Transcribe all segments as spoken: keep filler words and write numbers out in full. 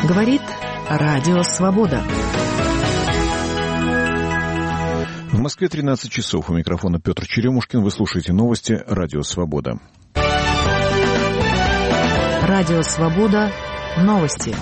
Говорит Радио Свобода. В Москве тринадцать часов. У микрофона Петр Черемушкин. Вы слушаете новости Радио Свобода. Радио Свобода. Новости.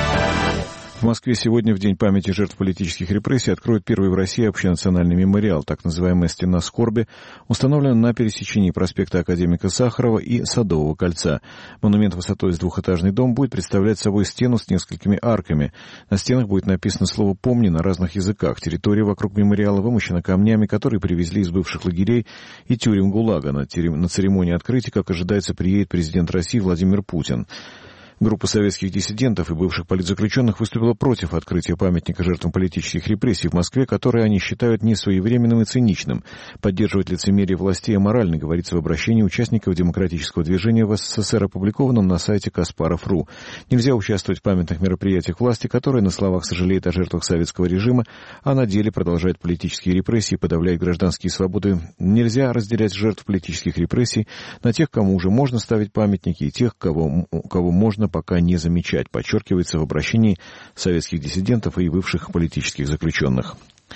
В Москве сегодня, в День памяти жертв политических репрессий, откроют первый в России общенациональный мемориал. Так называемая «Стена скорби» установлена на пересечении проспекта Академика Сахарова и Садового кольца. Монумент высотой с двухэтажный дом будет представлять собой стену с несколькими арками. На стенах будет написано слово «помни» на разных языках. Территория вокруг мемориала вымощена камнями, которые привезли из бывших лагерей и тюрем ГУЛАГа. На церемонии открытия, как ожидается, приедет президент России Владимир Путин. Группа советских диссидентов и бывших политзаключенных выступила против открытия памятника жертвам политических репрессий в Москве, который они считают несвоевременным и циничным. Поддерживать лицемерие властей аморально, говорится в обращении участников демократического движения в СССР, опубликованном на сайте Каспаров точка ру. Нельзя участвовать в памятных мероприятиях власти, которая на словах сожалеет о жертвах советского режима, а на деле продолжает политические репрессии и подавляет гражданские свободы. Нельзя разделять жертв политических репрессий на тех, кому уже можно ставить памятники, и тех, кого, кого можно пока не замечать, подчеркивается в обращении советских диссидентов и бывших политических заключенных.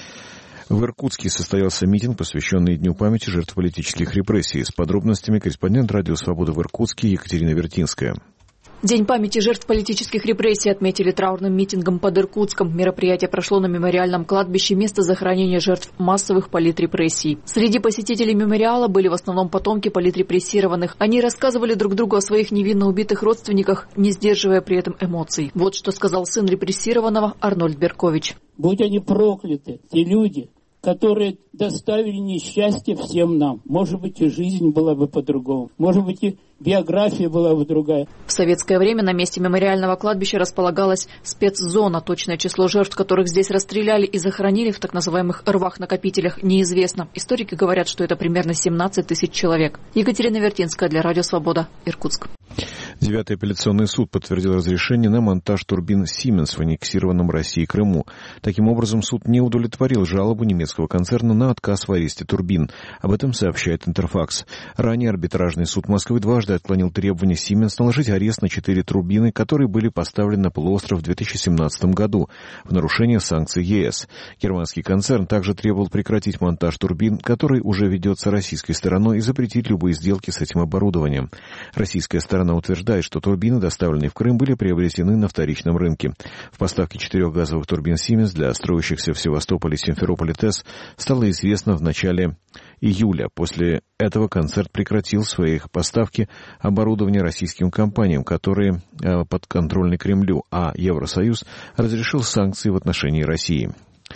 В Иркутске состоялся митинг, посвященный Дню памяти жертв политических репрессий. С подробностями корреспондент Радио Свобода в Иркутске Екатерина Вертинская. День памяти жертв политических репрессий отметили траурным митингом под Иркутском. Мероприятие прошло на мемориальном кладбище, место захоронения жертв массовых политрепрессий. Среди посетителей мемориала были в основном потомки политрепрессированных. Они рассказывали друг другу о своих невинно убитых родственниках, не сдерживая при этом эмоций. Вот что сказал сын репрессированного Арнольд Беркович. «Будь они прокляты, те люди, которые доставили несчастье всем нам. Может быть, и жизнь была бы по-другому. Может быть, и биография была бы другая». В советское время на месте мемориального кладбища располагалась спецзона. Точное число жертв, которых здесь расстреляли и захоронили в так называемых рвах-накопителях, неизвестно. Историки говорят, что это примерно семнадцать тысяч человек. Екатерина Вертинская для Радио Свобода, Иркутск. Девятый апелляционный суд подтвердил разрешение на монтаж турбин «Сименс» в аннексированном России Крыму. Таким образом, суд не удовлетворил жалобу немецкого концерна на отказ в аресте турбин. Об этом сообщает Интерфакс. Ранее арбитражный суд Москвы дважды отклонил требование «Сименс» наложить арест на четыре турбины, которые были поставлены на полуостров в две тысячи семнадцатом году в нарушение санкций ЕС. Германский концерн также требовал прекратить монтаж турбин, который уже ведется российской стороной, и запретить любые сделки с этим оборудованием. Российская сторона утверждает, что турбины, доставленные в Крым, были приобретены на вторичном рынке. В поставке четырех газовых турбин «Сименс» для строящихся в Севастополе и Симферополе ТЭС стало известно в начале июля. После этого концерн прекратил свои поставки оборудования российским компаниям, которые э, подконтрольны Кремлю, а Евросоюз разрешил санкции в отношении России.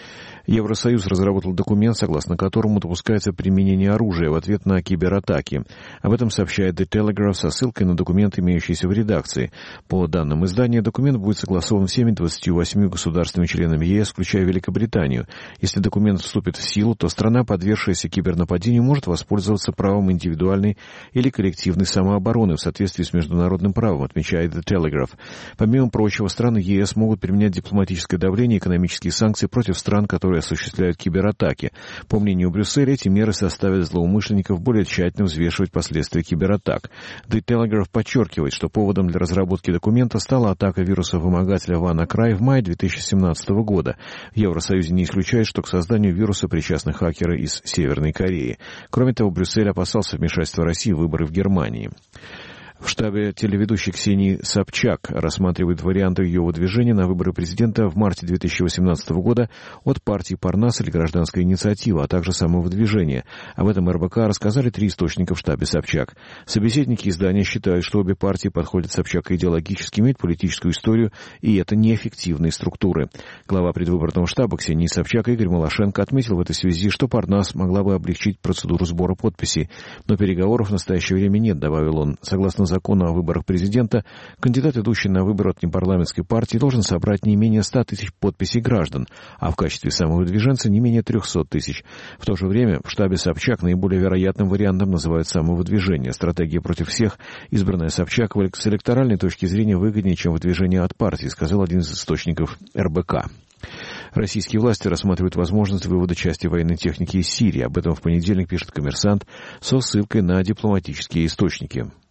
Евросоюз разработал документ, согласно которому допускается применение оружия в ответ на кибератаки. Об этом сообщает The Telegraph со ссылкой на документ, имеющийся в редакции. По данным издания, документ будет согласован всеми двадцатью восьмью государствами-членами ЕС, включая Великобританию. Если документ вступит в силу, то страна, подвергшаяся кибернападению, может воспользоваться правом индивидуальной или коллективной самообороны в соответствии с международным правом, отмечает The Telegraph. Помимо прочего, страны ЕС могут применять дипломатическое давление и экономические санкции против стран, которые осуществляют кибератаки. По мнению Брюсселя, эти меры заставят злоумышленников более тщательно взвешивать последствия кибератак. The Telegraph подчеркивает, что поводом для разработки документа стала атака вируса-вымогателя WannaCry в мае две тысячи семнадцатого года. В Евросоюзе не исключает, что к созданию вируса причастны хакеры из Северной Кореи. Кроме того, Брюссель опасался вмешательства России в выборы в Германии. В штабе телеведущей Ксении Собчак рассматривают варианты ее выдвижения на выборы президента в марте две тысячи восемнадцатого года от партии «Парнас» или «Гражданская инициатива», а также самовыдвижение. Об этом эр бэ ка рассказали три источника в штабе Собчак. Собеседники издания считают, что обе партии подходят Собчак идеологически, имеют политическую историю, и это неэффективные структуры. Глава предвыборного штаба Ксении Собчак Игорь Малашенко отметил в этой связи, что «Парнас» могла бы облегчить процедуру сбора подписей, но переговоров в настоящее время нет, добавил он. Согласно закону о выборах президента, кандидат, идущий на выборы от непарламентской партии, должен собрать не менее ста тысяч подписей граждан, а в качестве самовыдвиженца не менее трехсот тысяч. В то же время в штабе Собчак наиболее вероятным вариантом называют самовыдвижение. Стратегия против всех, избранная Собчак, с электоральной точки зрения выгоднее, чем выдвижение от партии, сказал один из источников эр бэ ка. Российские власти рассматривают возможность вывода части военной техники из Сирии. Об этом в понедельник пишет «Коммерсант» со ссылкой на дипломатические источники.